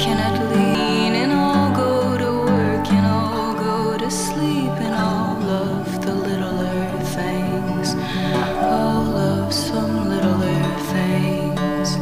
cannot lean and all go to work and all go to sleep and all love the littler things, all love some littler things.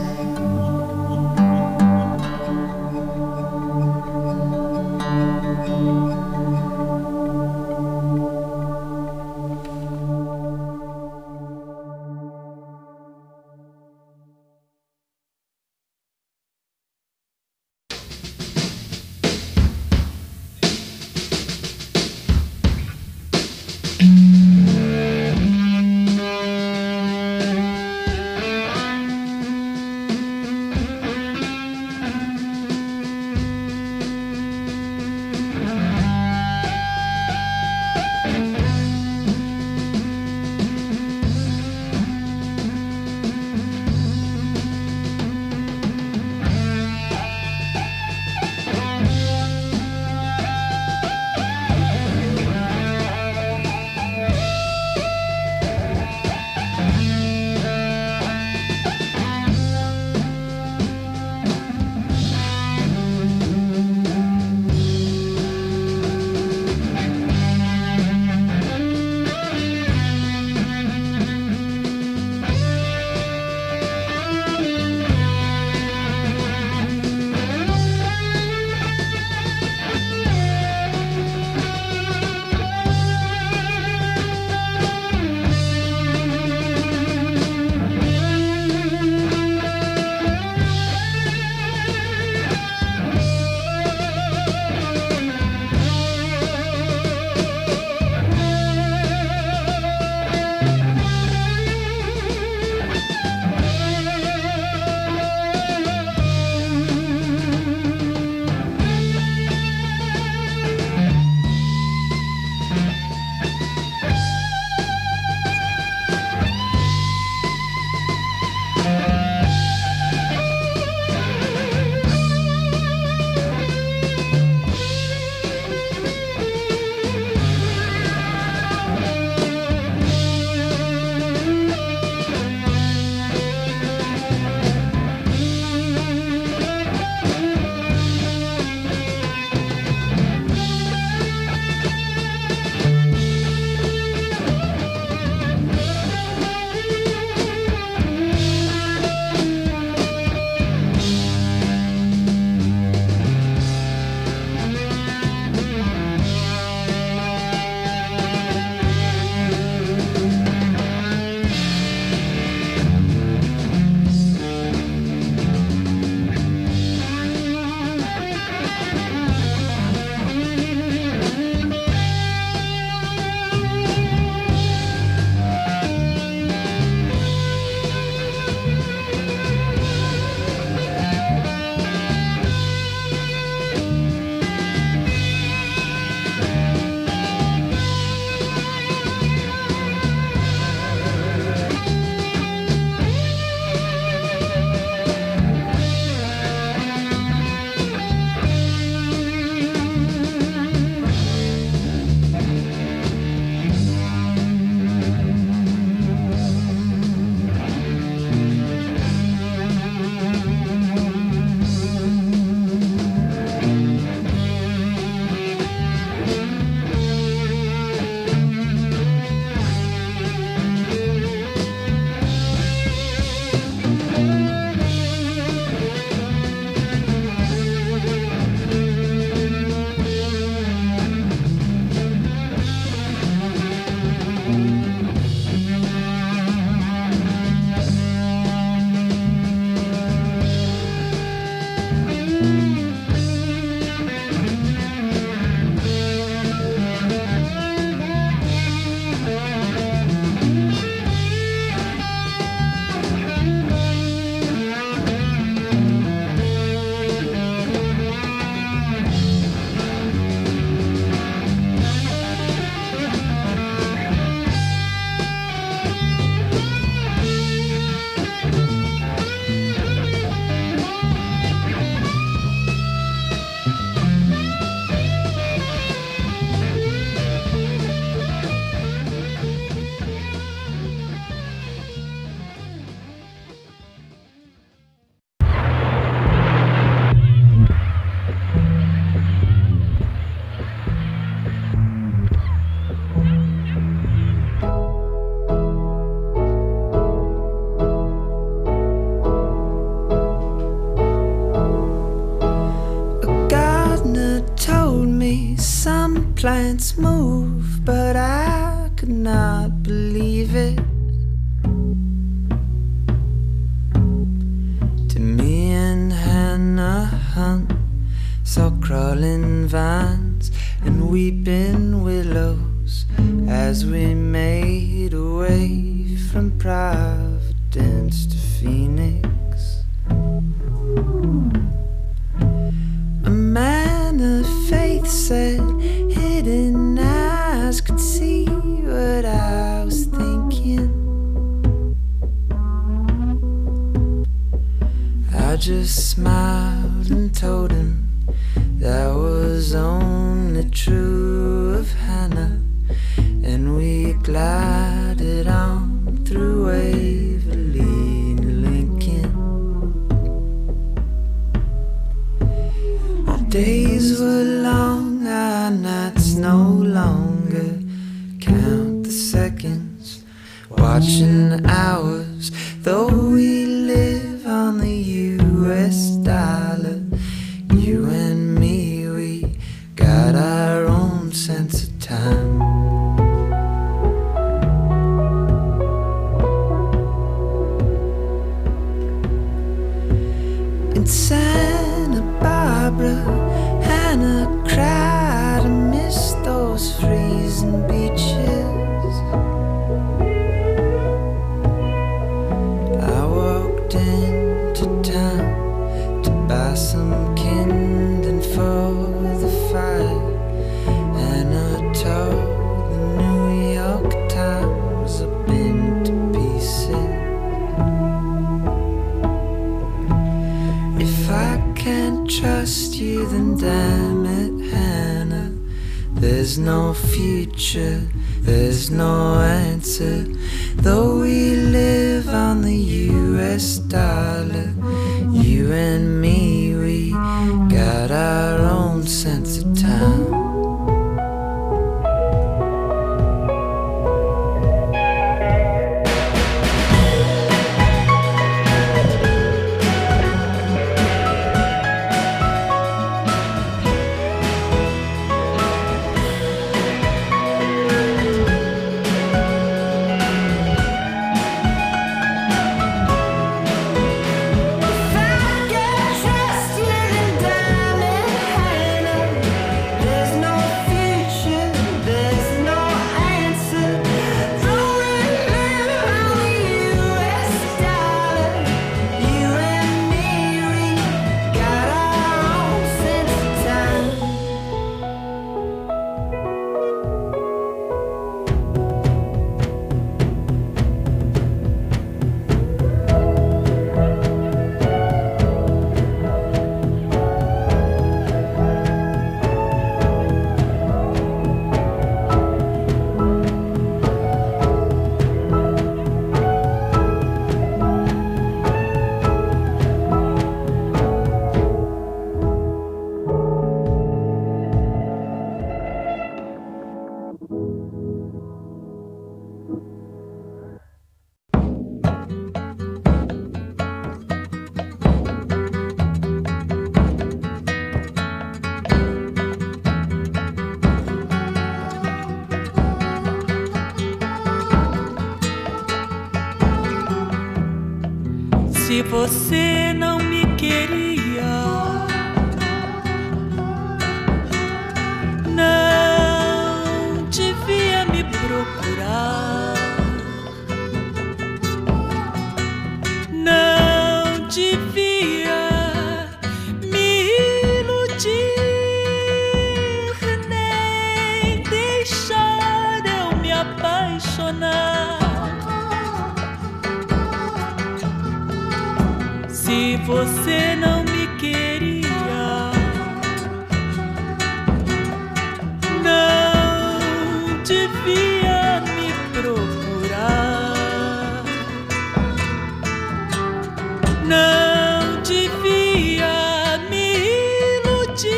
plants move, but I could not believe it. To me and Hannah Hunt saw crawling vines and weeping willows as we made our way from Providence to Phoenix. A man of faith said hidden eyes could see what I was thinking. I just smiled and told him that was only true of Hannah, and we glided on through Waverly to Lincoln. Our days were long, our nights no longer. Count the seconds, watching the hours, though we live on the US dollar. You and me, we got our own sense of time. In Santa Barbara, Hannah cried and missed those freezing beaches. I walked into town to buy some kindling for the fire, and I tore the New York Times up into pieces. If I can't trust you, then damn it, Hannah, there's no future, there's no answer. Though we live on the US dollar, you and me, we got our own sense of time. Se você não me queria, não devia me procurar, não devia me iludir, nem deixar eu me apaixonar. Se você não me queria, não devia me procurar, não devia me iludir,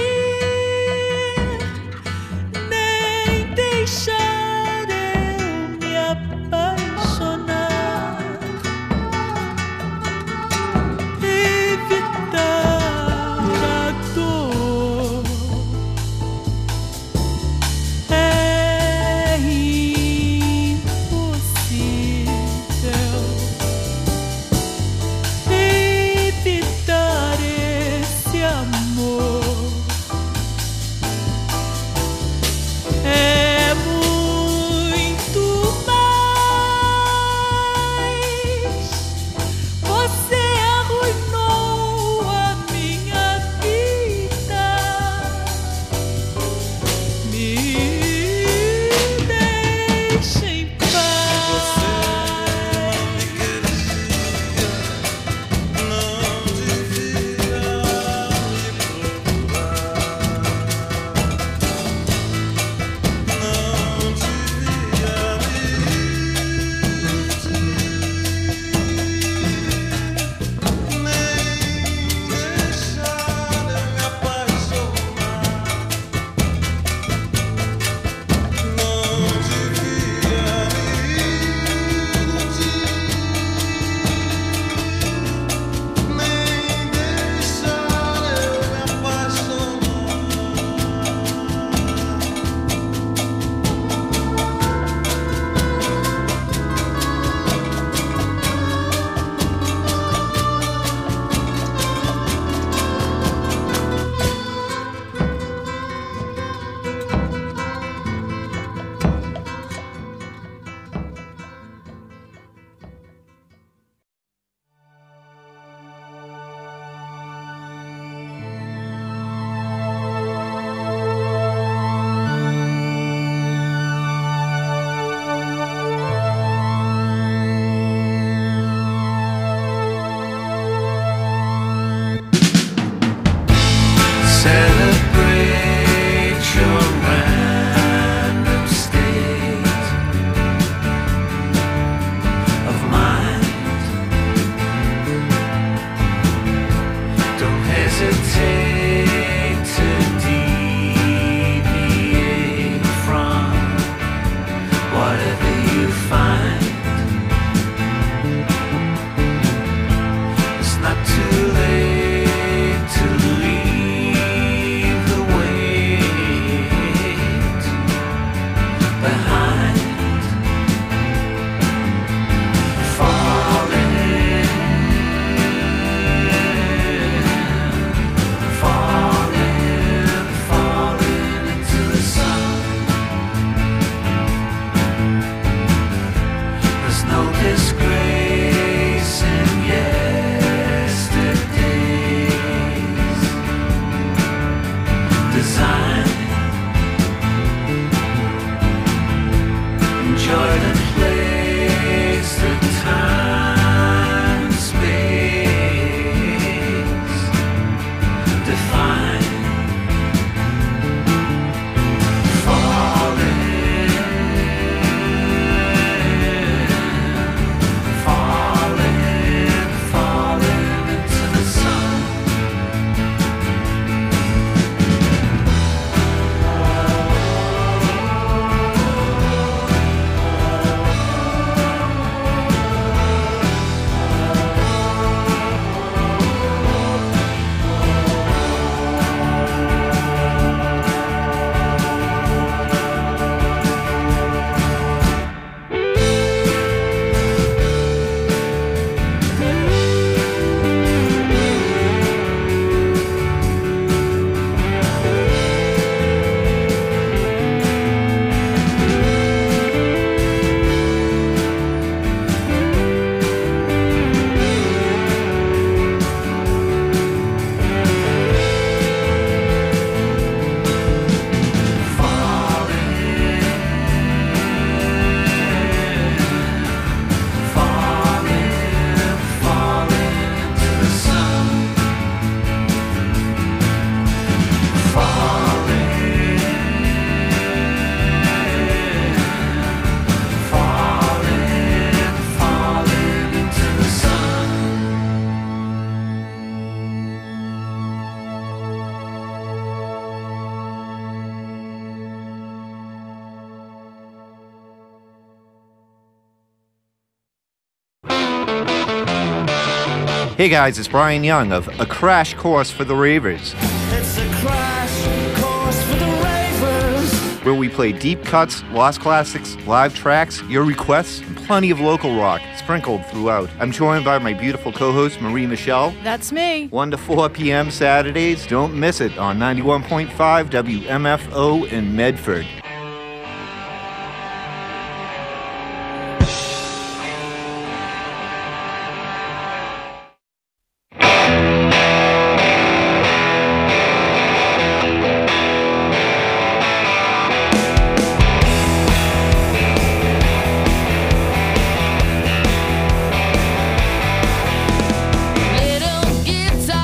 nem deixar eu me apaixonar. Evitar hesitate to deviate from whatever you find. It's not too late to leave the weight behind. Disgrace in yesterday's design. Enjoy the place, the time and space define. Hey guys, it's Brian Young of A Crash Course for the Ravers. It's a crash course for the ravers. Where we play deep cuts, lost classics, live tracks, your requests, and plenty of local rock sprinkled throughout. I'm joined by my beautiful co-host, Marie Michelle. That's me. 1 to 4 p.m. Saturdays. Don't miss it on 91.5 WMFO in Medford.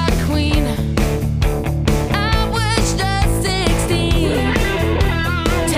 I wish the 16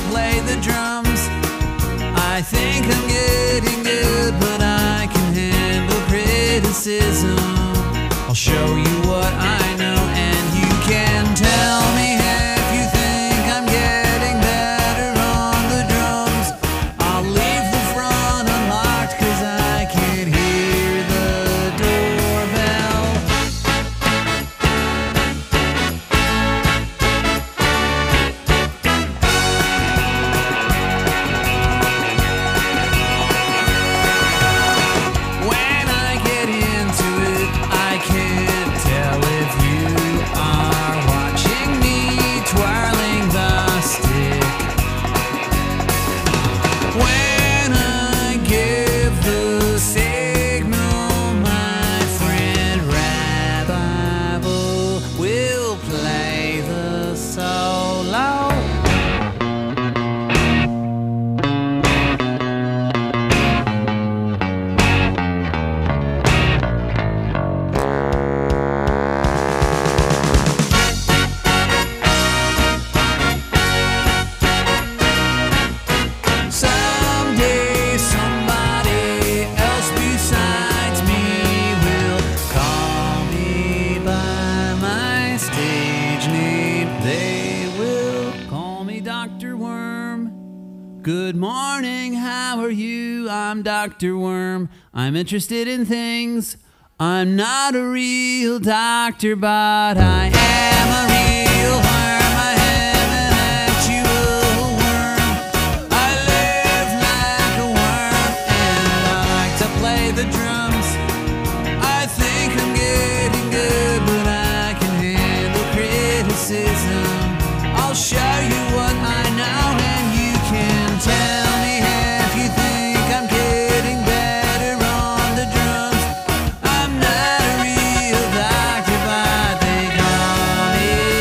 play the drums. I think I'm getting good, but I can handle criticism. I'll show you what I know, and you can tell me if you think I'm getting better on the drums. I'll leave the front unlocked 'cause I can hear the doorbell. When I get into it, I can't tell if you are watching me twirling the stick. When I give the signal, my friend Rabbi will play the solo. Someday somebody else besides me will call me by my stage name. They will call me Dr. Worm. Good morning, how are you? I'm Dr. Worm. I'm interested in things. I'm not a real doctor, but I am a real worm. I am an actual worm. I live like a worm, and I like to play the drums. I think I'm getting good, but I can handle criticism. I'll show you what I know, and you can tell me if you think I'm getting better on the drums. I'm not a real doctor, but they call me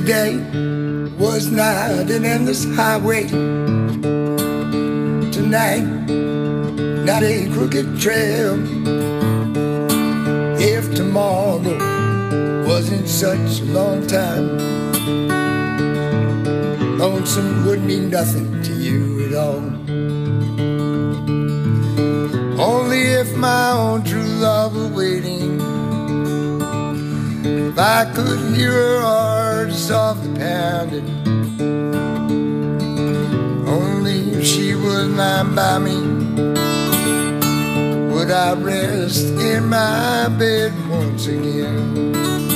Yesterday was not an endless highway. Tonight, not a crooked trail. If tomorrow wasn't such a long time, lonesome would mean nothing to you at all. Only if my own true love were waiting, if I could hear her heart softly pounding, only if she was lying by me, would I rest in my bed once again.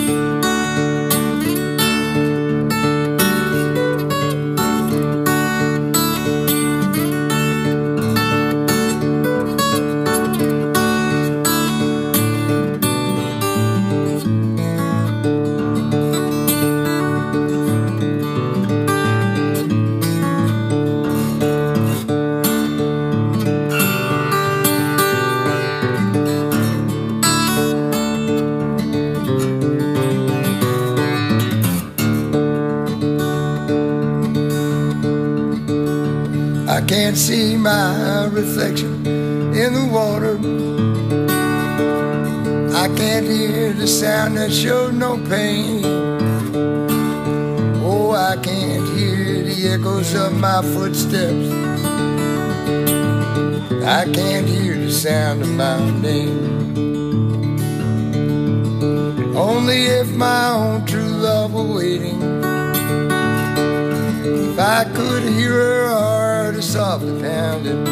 I can't see my reflection in the water. I can't hear the sound that shows no pain. Oh, I can't hear the echoes of my footsteps. I can't hear the sound of my name. Only if my own true love were waiting, if I could hear her heart softly pounding,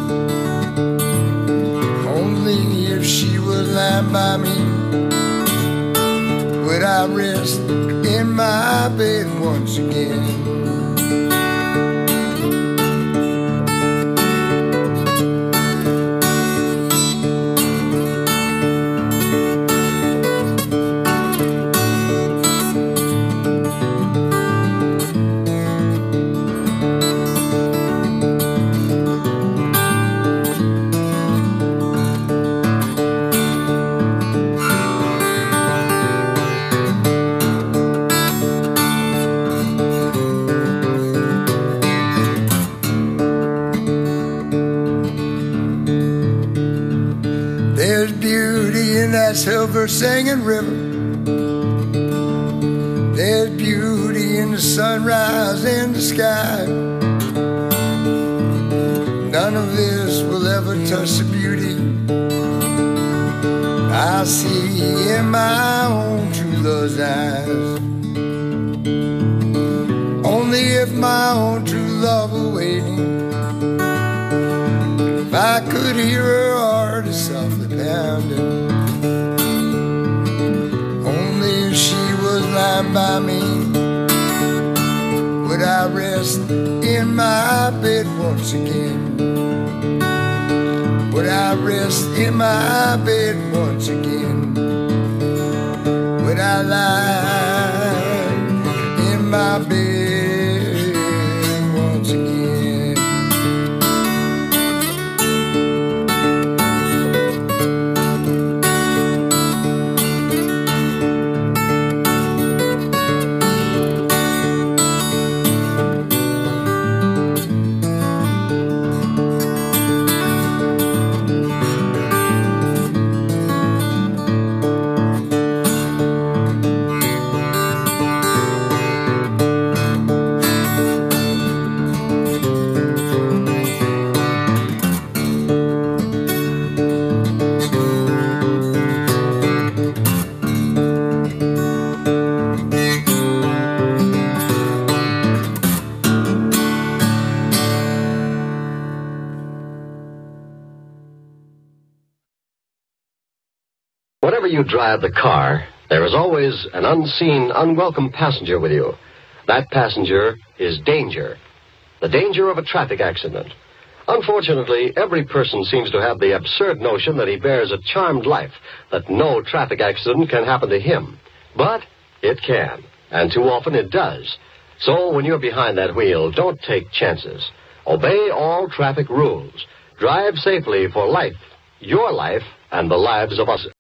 only if she was lying by me, would I rest in my bed once again. There's beauty in that silver singing river. There's beauty in the sunrise in the sky. None of this will ever touch the beauty I see in my own true love's eyes. Only if my own true love were waiting, if I could hear her heart softly pounding, only if she was lying by me, would I rest in my bed once again. Would I rest in my bed once again. Would I lie in my bed once again. Whenever you drive the car, there is always an unseen, unwelcome passenger with you. That passenger is danger. The danger of a traffic accident. Unfortunately, every person seems to have the absurd notion that he bears a charmed life, that no traffic accident can happen to him. But it can, and too often it does. So when you're behind that wheel, don't take chances. Obey all traffic rules. Drive safely for life, your life, and the lives of us.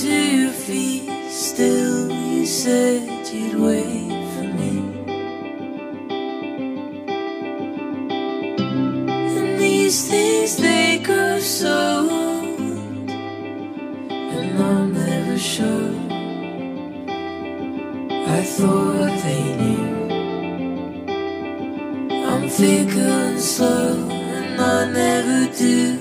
to your feet, still you said you'd wait for me. And these things, they grow so old, and I'm never sure. I thought they knew. I'm fickle and slow, and I never do.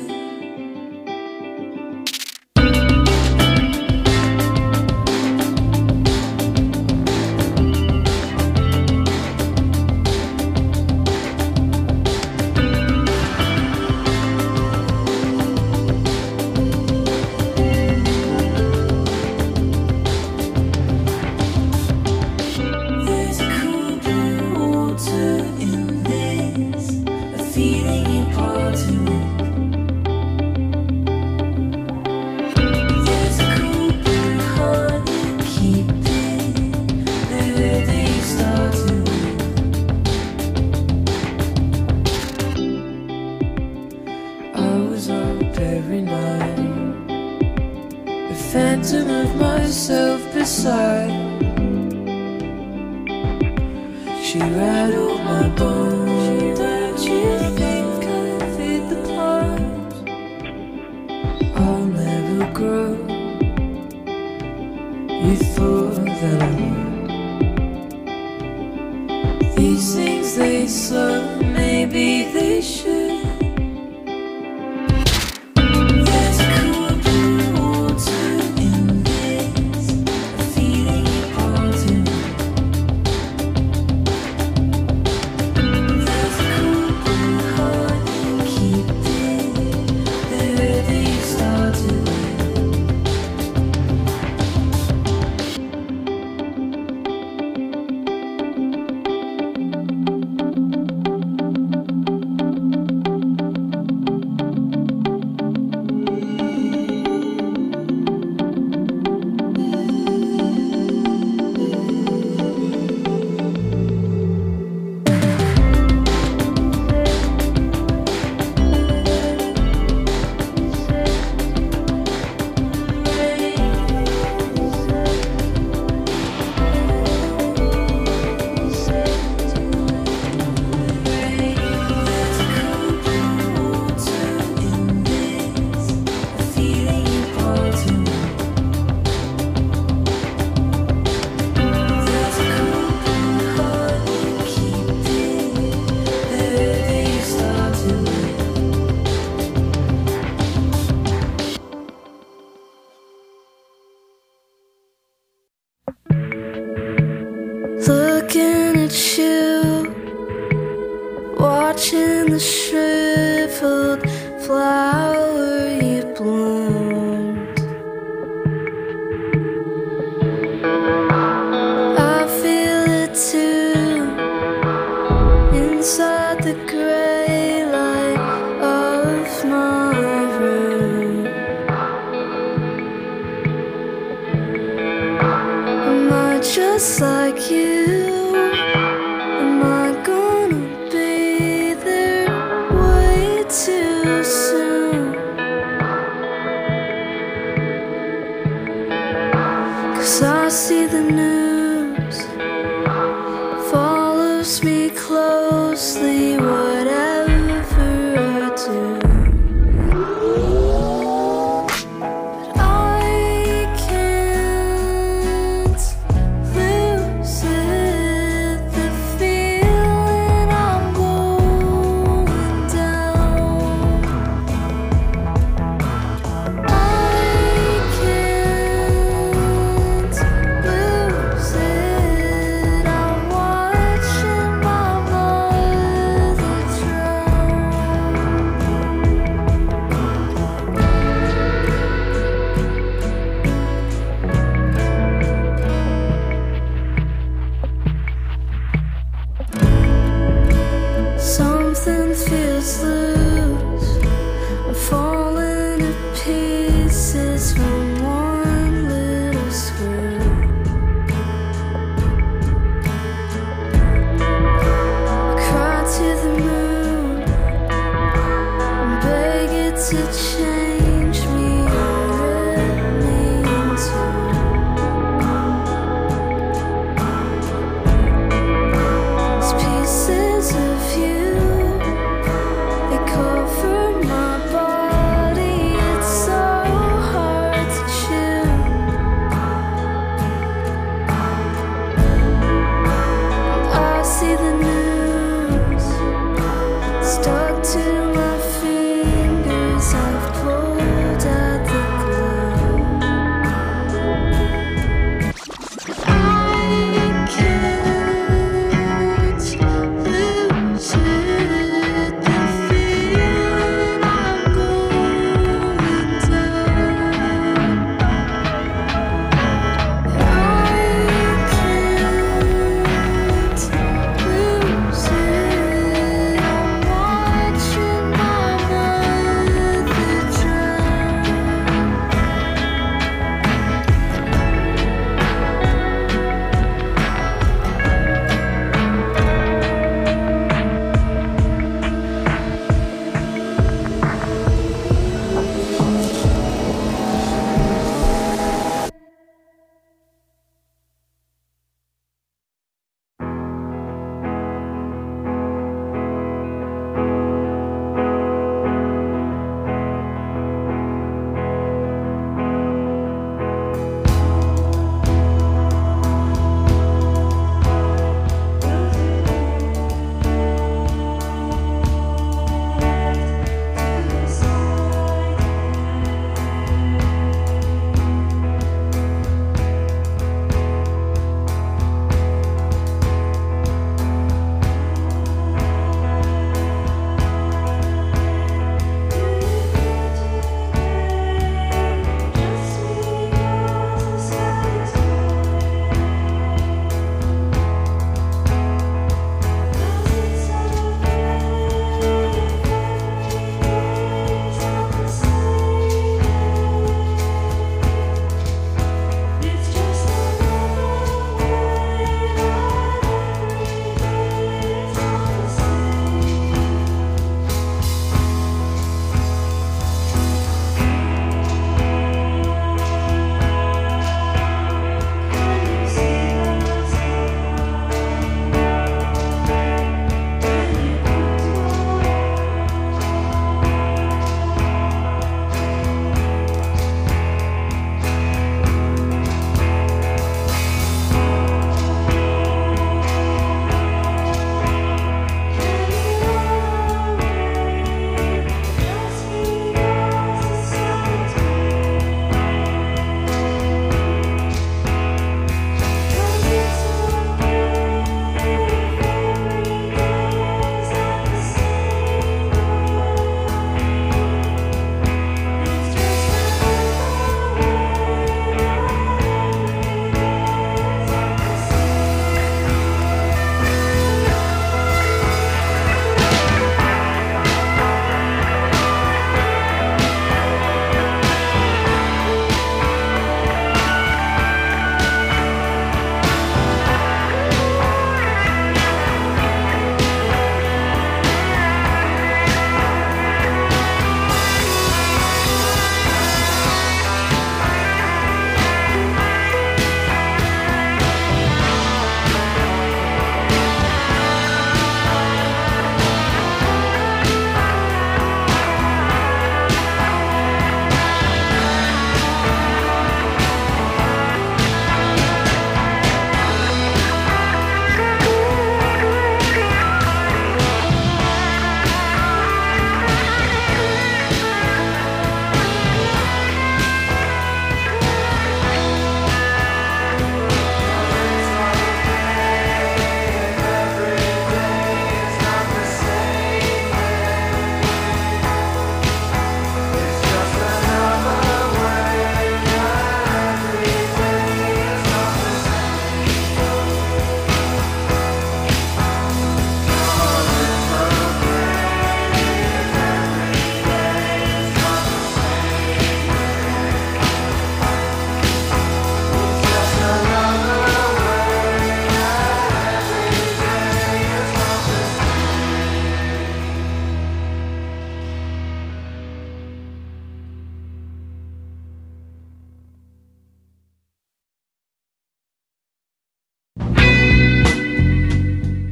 Phantom of myself beside. She rattled my bones. Don't you think I fit the part? I'll never grow. You thought that I would. These things, they slow, maybe they should. Looking at you, watching the shriveled flower you bloomed. I feel it too, inside the gray light of my room. Am I just like you? Am I gonna be there way too soon? 'Cause I see the news follows me closely, whatever I do.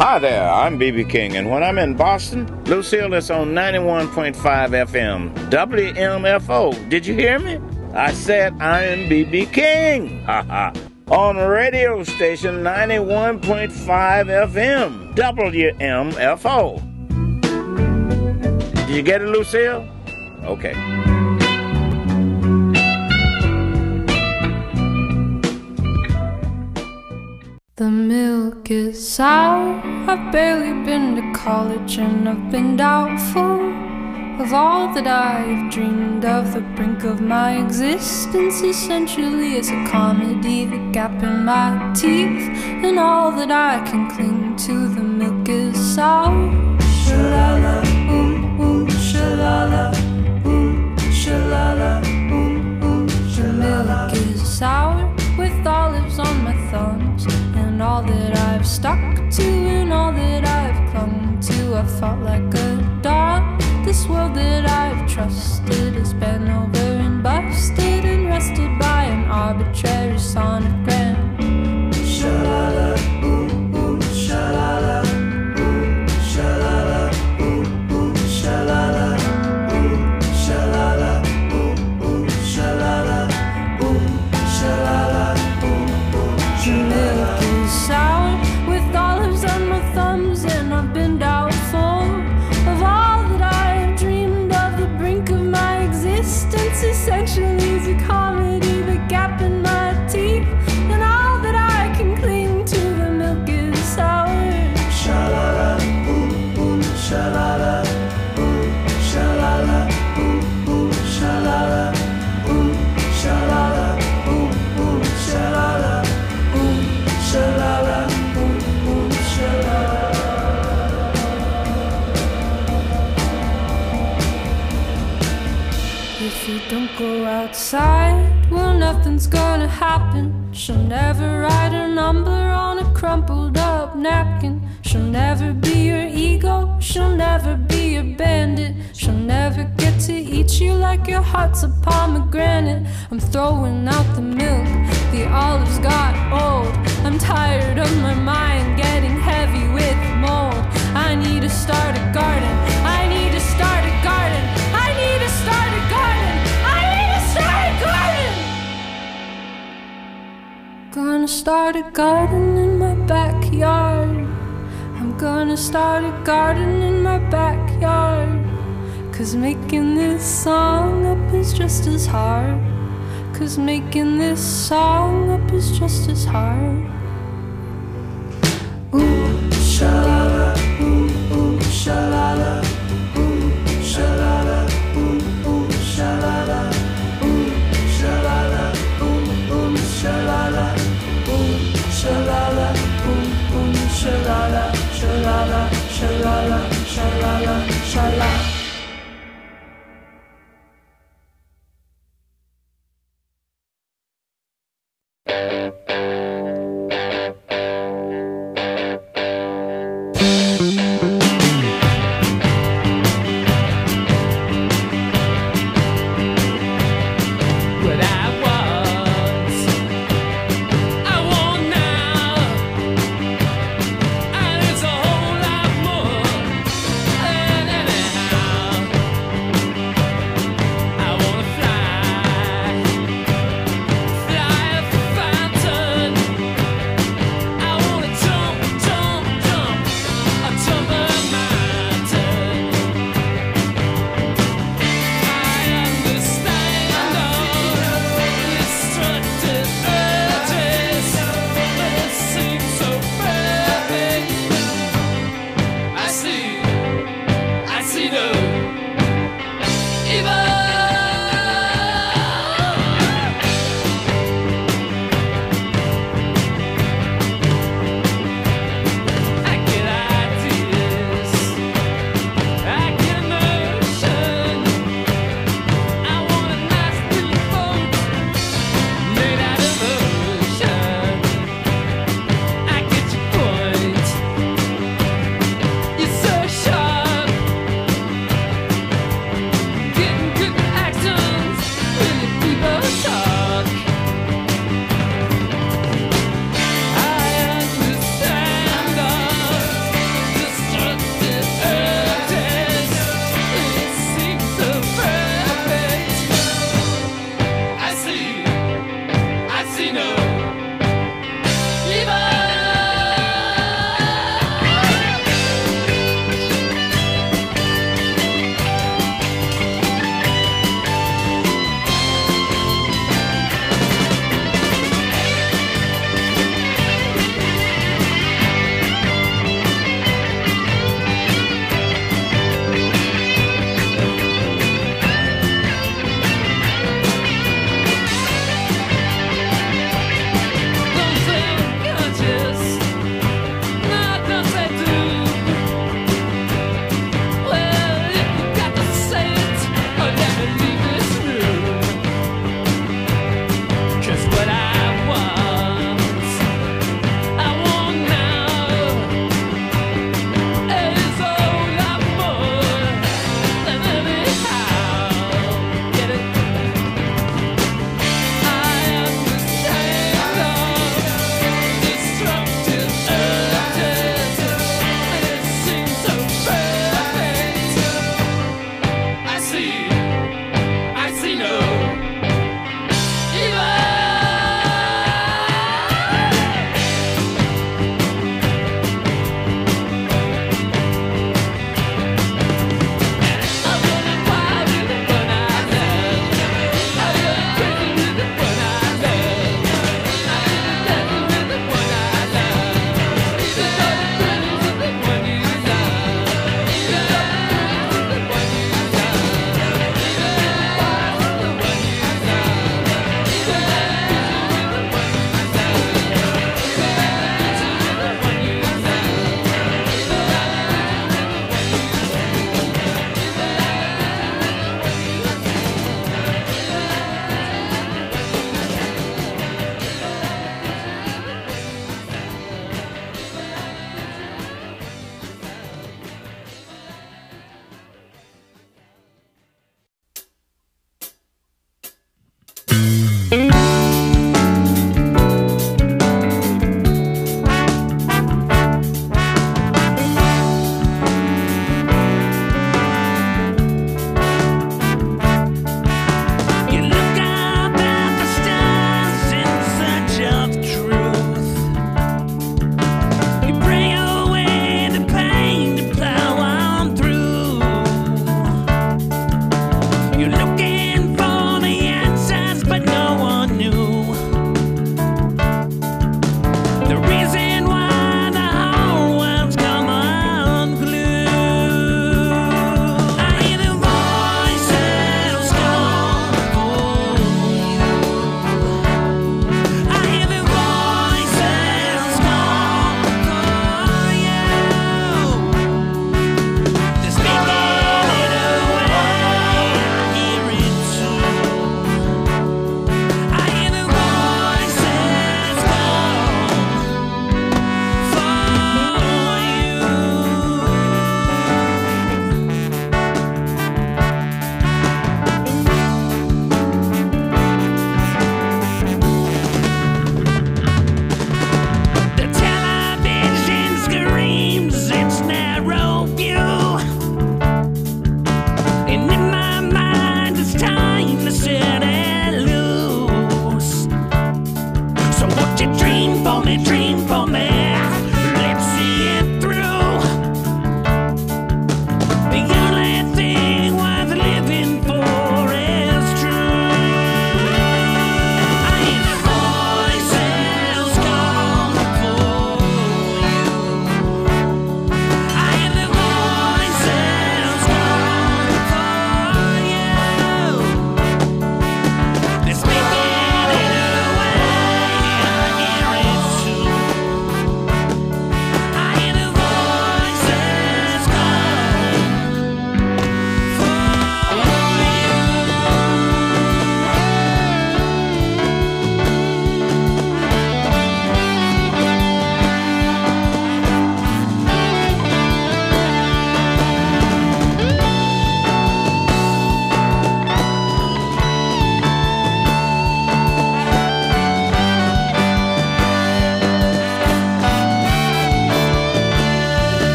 Hi there, I'm B.B. King, and when I'm in Boston, Lucille is on 91.5 FM, WMFO. Did you hear me? I said I am B.B. King. Ha ha. On radio station 91.5 FM, WMFO. Did you get it, Lucille? Okay. The milk is sour. I've barely been to college and I've been doubtful of all that I've dreamed of. The brink of my existence essentially is a comedy. The gap in my teeth and all that I can cling to. The milk is sour. Shalala, shalala, shalala, The milk is sour with olives on my thumbs, and all that I've stuck to and all that I've clung to. I fought like a dog. This world that I've trusted has been over and busted and rested by an arbitrary sonogram. Shalala, shalala, shalala, shalala, shalala, shalala, shalala. The milk is sour with olives on my thumbs, and I've been doubtful of all that I've dreamed of. The brink of my existence essentially is a comedy. The gap in my teeth and all that I can cling to. The milk is sour. Shalala, shalala, shalala, shalala, shalala, shalala. Shalala, shalala. If you don't go outside, well, nothing's gonna happen. She'll never write her number on a crumpled up napkin. She'll never be your ego, she'll never be your bandit. She'll never get to eat you like your heart's a pomegranate. I'm throwing out the milk, the olives got old. I'm tired of my mind getting heavy with mold. I need to start a garden, I need to start a garden, I need to start a garden, I need to start a garden. Gonna start a garden in my backyard. I'm gonna start a garden in my backyard. 'Cause making this song up is just as hard. 'Cause making this song up is just as hard. Shalala, shalala, shalala, shalala, shalala, shalala, shalala, shalala, shalala, shalala, shalala, shalala. Now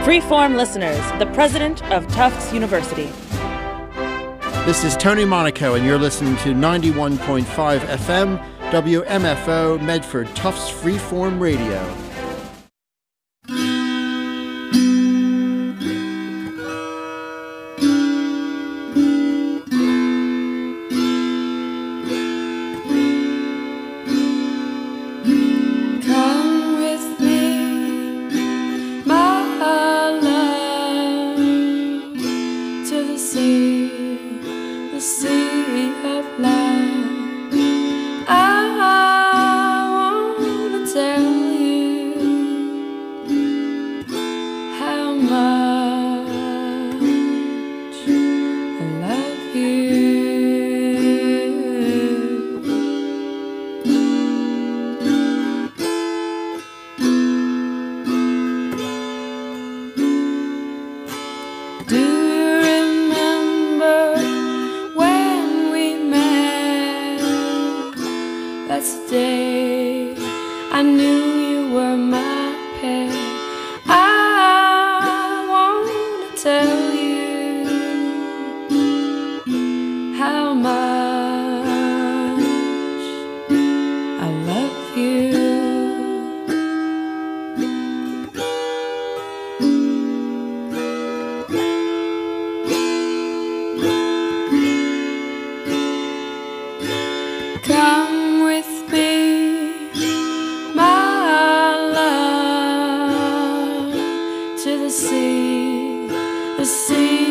Freeform listeners, the president of Tufts University. This is Tony Monaco, and you're listening to 91.5 FM, WMFO, Medford, Tufts Freeform Radio. Come with me, my love, to the sea,